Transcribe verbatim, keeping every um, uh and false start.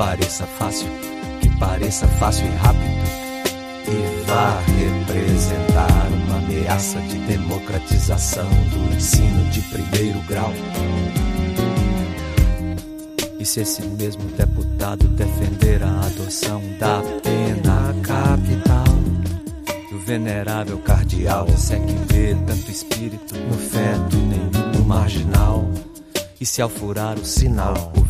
pareça fácil, que pareça fácil e rápido, e vá representar uma ameaça de democratização do ensino de primeiro grau. E se esse mesmo deputado defender a adoção da pena capital do venerável cardeal, se é que vê tanto espírito no feto, nem no marginal, e se ao furar o sinal